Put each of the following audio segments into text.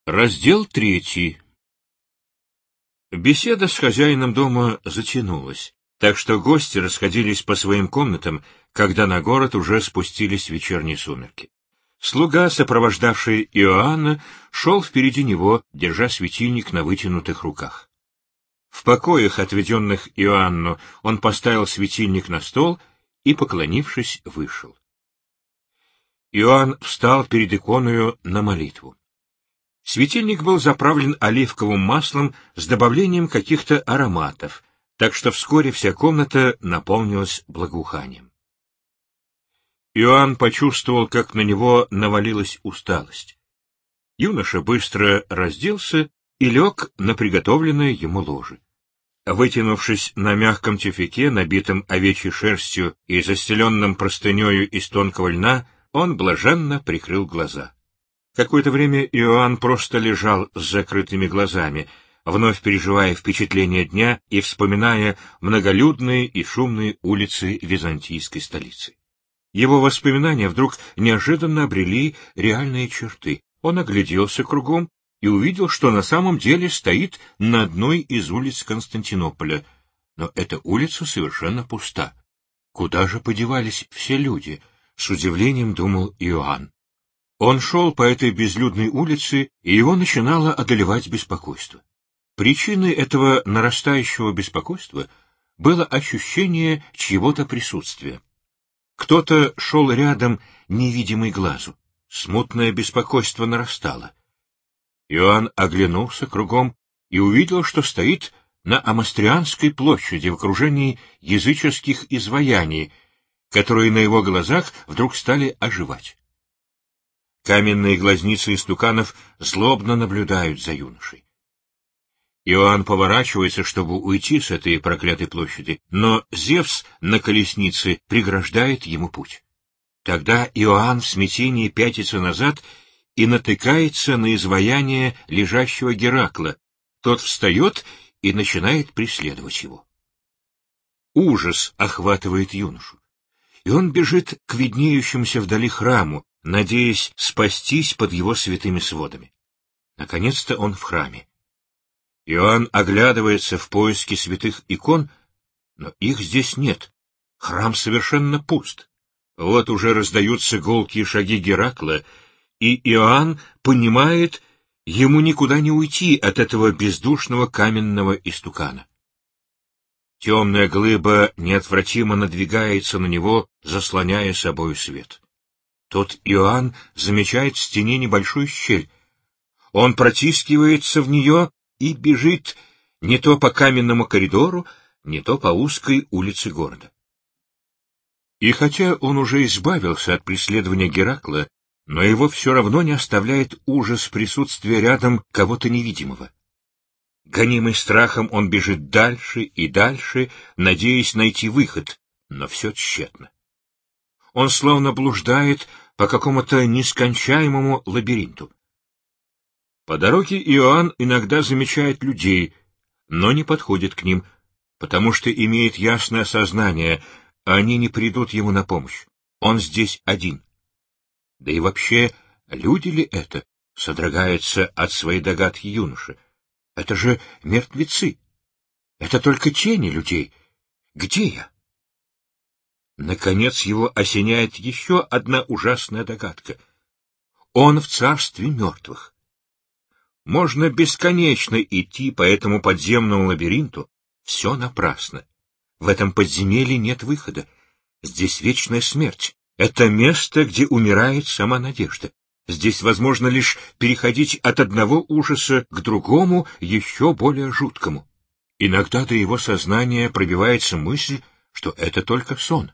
Раздел 3. Беседа с хозяином дома затянулась, так что гости расходились по своим комнатам, когда на город уже спустились вечерние сумерки. Слуга, сопровождавший Иоанна, шел впереди него, держа светильник на вытянутых руках. В покоях, отведенных Иоанну, он поставил светильник на стол и, поклонившись, вышел. Иоанн встал перед иконою на молитву. Светильник был заправлен оливковым маслом с добавлением каких-то ароматов, так что вскоре вся комната наполнилась благоуханием. Иоанн почувствовал, как на него навалилась усталость. Юноша быстро разделся и лег на приготовленное ему ложе. Вытянувшись на мягком тюфяке, набитом овечьей шерстью и застеленном простынею из тонкого льна, он блаженно прикрыл глаза. Какое-то время Иоанн просто лежал с закрытыми глазами, вновь переживая впечатления дня и вспоминая многолюдные и шумные улицы византийской столицы. Его воспоминания вдруг неожиданно обрели реальные черты. Он огляделся кругом и увидел, что на самом деле стоит на одной из улиц Константинополя, но эта улица совершенно пуста. Куда же подевались все люди? С удивлением думал Иоанн. Он шел по этой безлюдной улице, и его начинало одолевать беспокойство. Причиной этого нарастающего беспокойства было ощущение чьего-то присутствия. Кто-то шел рядом, невидимый глазу. Смутное беспокойство нарастало. Иоанн оглянулся кругом и увидел, что стоит на Амастрианской площади в окружении языческих изваяний, которые на его глазах вдруг стали оживать. Каменные глазницы истуканов злобно наблюдают за юношей. Иоанн поворачивается, чтобы уйти с этой проклятой площади, но Зевс на колеснице преграждает ему путь. Тогда Иоанн в смятении пятится назад и натыкается на изваяние лежащего Геракла. Тот встает и начинает преследовать его. Ужас охватывает юношу, и он бежит к виднеющемуся вдали храму, надеясь спастись под его святыми сводами. Наконец-то он в храме. Иоанн оглядывается в поиске святых икон, но их здесь нет. Храм совершенно пуст. Вот уже раздаются гулкие шаги Геракла, и Иоанн понимает, ему никуда не уйти от этого бездушного каменного истукана. Темная глыба неотвратимо надвигается на него, заслоняя собою свет. Тут Иоанн замечает в стене небольшую щель. Он протискивается в нее и бежит не то по каменному коридору, не то по узкой улице города. И хотя он уже избавился от преследования Геракла, но его все равно не оставляет ужас присутствия рядом кого-то невидимого. Гонимый страхом, он бежит дальше и дальше, надеясь найти выход, но все тщетно. Он словно блуждает по какому-то нескончаемому лабиринту. По дороге Иоанн иногда замечает людей, но не подходит к ним, потому что имеет ясное сознание, они не придут ему на помощь. Он здесь один. Да и вообще, люди ли это? Содрогается от своей догадки юноша. Это же мертвецы. Это только тени людей. Где я? Наконец его осеняет еще одна ужасная догадка. Он в царстве мертвых. Можно бесконечно идти по этому подземному лабиринту, все напрасно. В этом подземелье нет выхода. Здесь вечная смерть. Это место, где умирает сама надежда. Здесь возможно лишь переходить от одного ужаса к другому, еще более жуткому. Иногда до его сознания пробивается мысль, что это только сон.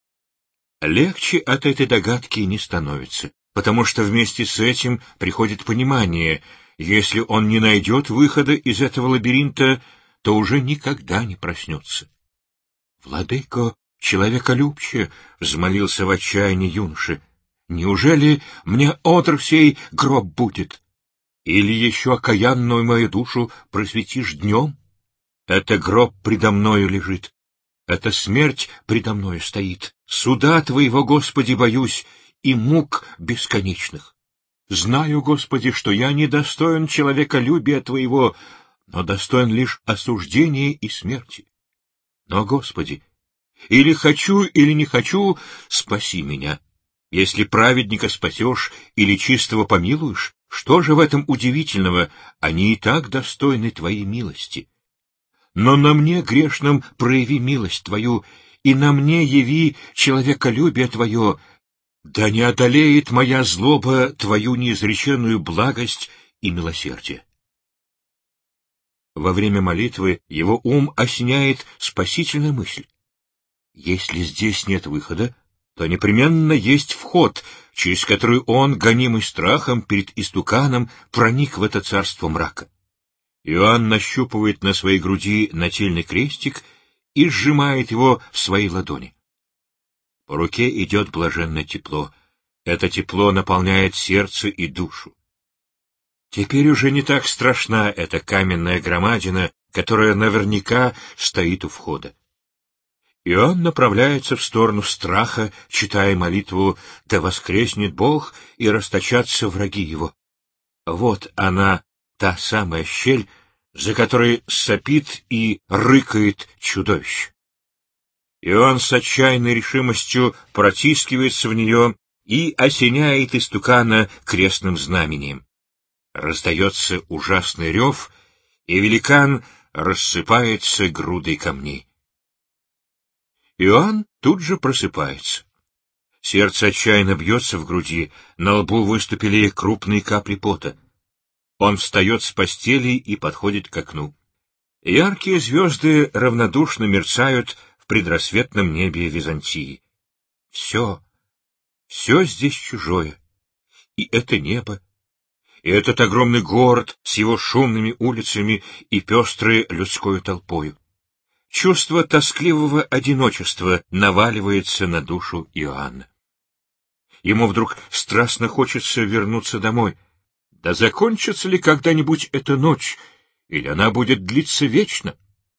Легче от этой догадки не становится, потому что вместе с этим приходит понимание, если он не найдет выхода из этого лабиринта, то уже никогда не проснется. «Владыко, человеколюбче!» — взмолился в отчаянии юноша. «Неужели мне отр сей гроб будет? Или еще окаянную мою душу просветишь днем? Это гроб предо мною лежит. Эта смерть предо мною стоит. Суда Твоего, Господи, боюсь, и мук бесконечных. Знаю, Господи, что я не достоин человеколюбия Твоего, но достоин лишь осуждения и смерти. Но, Господи, или хочу, или не хочу, спаси меня. Если праведника спасешь или чистого помилуешь, что же в этом удивительного? Они и так достойны Твоей милости. Но на мне, грешном, прояви милость Твою, и на мне яви человеколюбие Твое, да не одолеет моя злоба Твою неизреченную благость и милосердие. Во время молитвы его ум осеняет спасительная мысль. Если здесь нет выхода, то непременно есть вход, через который он, гонимый страхом перед истуканом, проник в это царство мрака. Иоанн нащупывает на своей груди нательный крестик и сжимает его в своей ладони. По руке идет блаженное тепло. Это тепло наполняет сердце и душу. Теперь уже не так страшна эта каменная громадина, которая наверняка стоит у входа. Иоанн направляется в сторону страха, читая молитву «Да воскреснет Бог и расточатся враги его». Вот она, та самая щель, за которой сопит и рыкает чудовище. Иоанн с отчаянной решимостью протискивается в нее и осеняет истукана крестным знамением. Раздается ужасный рев, и великан рассыпается грудой камней. Иоанн тут же просыпается. Сердце отчаянно бьется в груди, на лбу выступили крупные капли пота. Он встает с постели и подходит к окну. Яркие звезды равнодушно мерцают в предрассветном небе Византии. Все здесь чужое. И это небо, и этот огромный город с его шумными улицами и пестрой людской толпою. Чувство тоскливого одиночества наваливается на душу Иоанна. Ему вдруг страстно хочется вернуться домой. Да закончится ли когда-нибудь эта ночь, или она будет длиться вечно?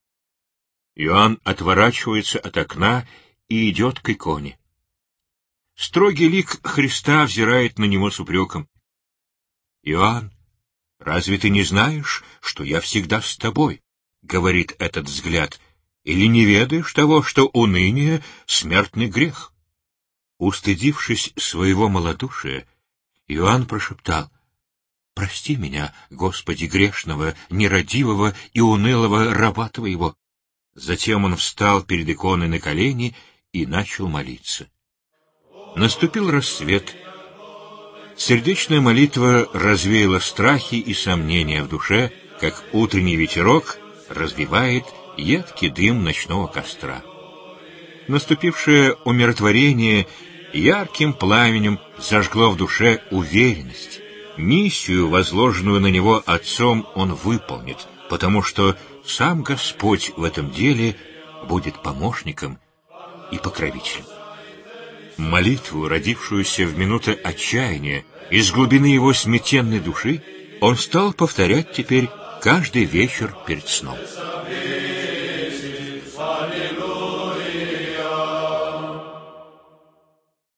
Иоанн отворачивается от окна и идет к иконе. Строгий лик Христа взирает на него с упреком. «Иоанн, разве ты не знаешь, что я всегда с тобой?» — говорит этот взгляд. «Или не ведаешь того, что уныние — смертный грех?» Устыдившись своего малодушия, Иоанн прошептал: «Прости меня, Господи, грешного, нерадивого и унылого раба Твоего». Затем он встал перед иконой на колени и начал молиться. Наступил рассвет. Сердечная молитва развеяла страхи и сомнения в душе, как утренний ветерок развивает едкий дым ночного костра. Наступившее умиротворение ярким пламенем зажгло в душе уверенность. Миссию, возложенную на него Отцом, он выполнит, потому что сам Господь в этом деле будет помощником и покровителем. Молитву, родившуюся в минуты отчаяния, из глубины его смятенной души, он стал повторять теперь каждый вечер перед сном.